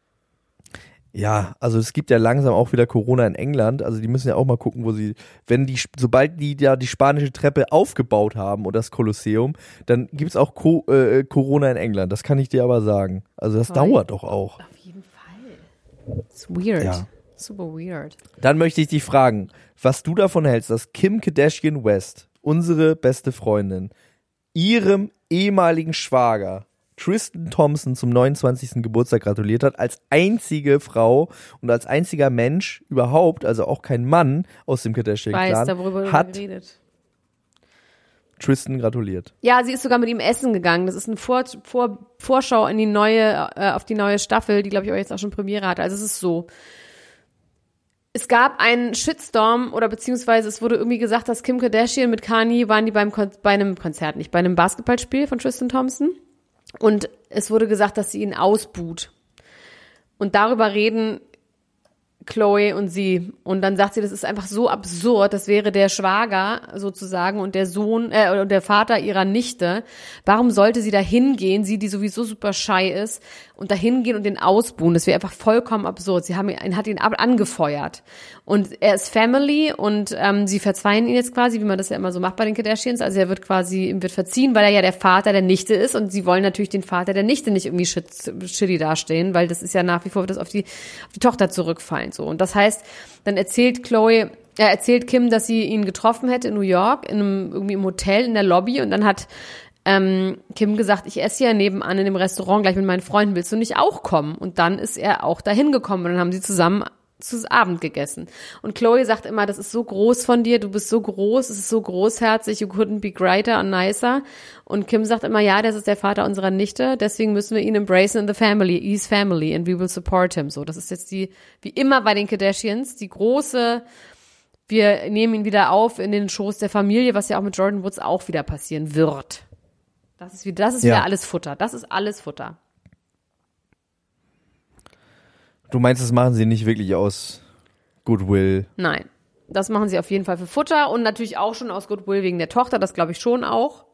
Ja, also es gibt ja langsam auch wieder Corona in England. Also die müssen ja auch mal gucken, sobald die ja die spanische Treppe aufgebaut haben und das Kolosseum, dann gibt's auch Corona in England. Das kann ich dir aber sagen. Also das Toll. dauert doch auch. Auf jeden Fall. It's weird. Ja. Super weird. Dann möchte ich dich fragen, was du davon hältst, dass Kim Kardashian West, unsere beste Freundin, ihrem ehemaligen Schwager Tristan Thompson zum 29. Geburtstag gratuliert hat, als einzige Frau und als einziger Mensch überhaupt, also auch kein Mann aus dem Kardashian-Clan, Worüber hat geredet. Tristan gratuliert. Ja, sie ist sogar mit ihm essen gegangen. Das ist eine Vorschau in die auf die neue Staffel, die, glaube ich, auch jetzt auch schon Premiere hatte. Also es ist so. Es gab einen Shitstorm oder beziehungsweise es wurde irgendwie gesagt, dass Kim Kardashian mit Kanye waren die bei einem Konzert, nicht bei einem Basketballspiel von Tristan Thompson. Und es wurde gesagt, dass sie ihn ausbuht. Und darüber reden Chloe und sie. Und dann sagt sie, das ist einfach so absurd. Das wäre der Schwager sozusagen und der Sohn und der Vater ihrer Nichte. Warum sollte sie da hingehen, sie, die sowieso super shy ist, und da hingehen und den ausbuhen? Das wäre einfach vollkommen absurd. Sie hat ihn angefeuert. Und er ist Family und sie verzeihen ihn jetzt quasi, wie man das ja immer so macht bei den Kardashians. Also ihm wird verziehen, weil er ja der Vater der Nichte ist und sie wollen natürlich den Vater der Nichte nicht irgendwie shitty dastehen, weil das ist ja nach wie vor, wird das auf die Tochter zurückfallen. So. Und das heißt, dann erzählt Kim, dass sie ihn getroffen hätte in New York, irgendwie im Hotel, in der Lobby, und dann hat Kim gesagt, ich esse ja nebenan in dem Restaurant gleich mit meinen Freunden, willst du nicht auch kommen? Und dann ist er auch dahin gekommen und dann haben sie zusammen zu Abend gegessen. Und Chloe sagt immer, das ist so groß von dir, du bist so groß, es ist so großherzig, you couldn't be greater and nicer. Und Kim sagt immer, ja, das ist der Vater unserer Nichte, deswegen müssen wir ihn embracen in the family, he's family and we will support him. So, das ist jetzt wie immer bei den Kardashians, die große, wir nehmen ihn wieder auf in den Schoß der Familie, was ja auch mit Jordan Woods auch wieder passieren wird. Das ist wieder alles Futter. Das ist alles Futter. Du meinst, das machen sie nicht wirklich aus Goodwill? Nein. Das machen sie auf jeden Fall für Futter und natürlich auch schon aus Goodwill wegen der Tochter, das glaube ich schon auch.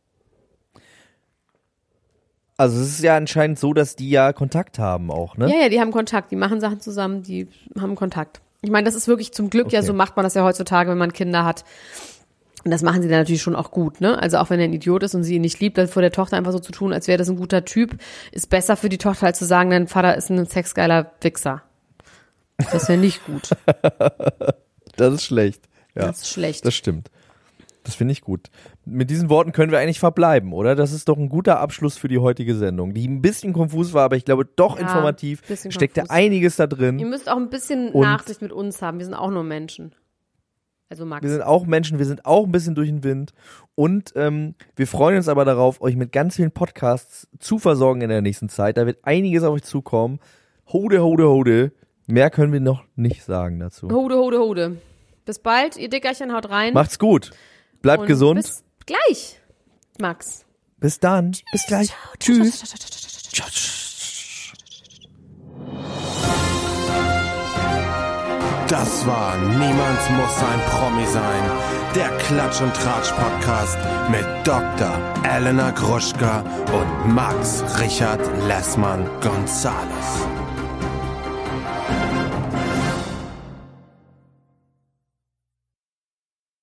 Also es ist ja anscheinend so, dass die ja Kontakt haben auch, ne? Ja, die haben Kontakt, die machen Sachen zusammen, die haben Kontakt. Ich meine, das ist wirklich zum Glück ja, so macht man das ja heutzutage, wenn man Kinder hat. Und das machen sie dann natürlich schon auch gut, ne? Also auch wenn er ein Idiot ist und sie ihn nicht liebt, dann vor der Tochter einfach so zu tun, als wäre das ein guter Typ, ist besser für die Tochter, als zu sagen, dein Vater ist ein sexgeiler Wichser. Das wäre nicht gut. Das ist schlecht. Ja, das ist schlecht. Das stimmt. Das finde ich gut. Mit diesen Worten können wir eigentlich verbleiben, oder? Das ist doch ein guter Abschluss für die heutige Sendung, die ein bisschen konfus war, aber ich glaube doch informativ. Steckte konfus. Einiges da drin. Ihr müsst auch ein bisschen Nachsicht mit uns haben. Wir sind auch nur Menschen. Also Max. Wir sind auch Menschen, wir sind auch ein bisschen durch den Wind. Und wir freuen uns aber darauf, euch mit ganz vielen Podcasts zu versorgen in der nächsten Zeit. Da wird einiges auf euch zukommen. Hode, hode, hode. Mehr können wir noch nicht sagen dazu. Hode, hode, hode. Bis bald, ihr Dickerchen, haut rein. Macht's gut. Bleibt gesund. Bis gleich, Max. Bis dann. Bis gleich. Tschüss. Tschüss. Das war Niemand muss ein Promi sein. Der Klatsch und Tratsch Podcast mit Dr. Elena Gruschka und Max Richard Lessmann Gonzales.